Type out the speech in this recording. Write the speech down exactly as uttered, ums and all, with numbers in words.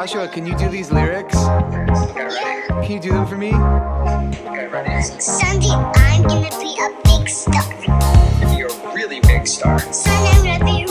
Joshua, can you do these lyrics? Okay, ready? Can you do them for me? Okay, ready? Someday I'm gonna be a big star. You're a really big star. Son, I'm gonna be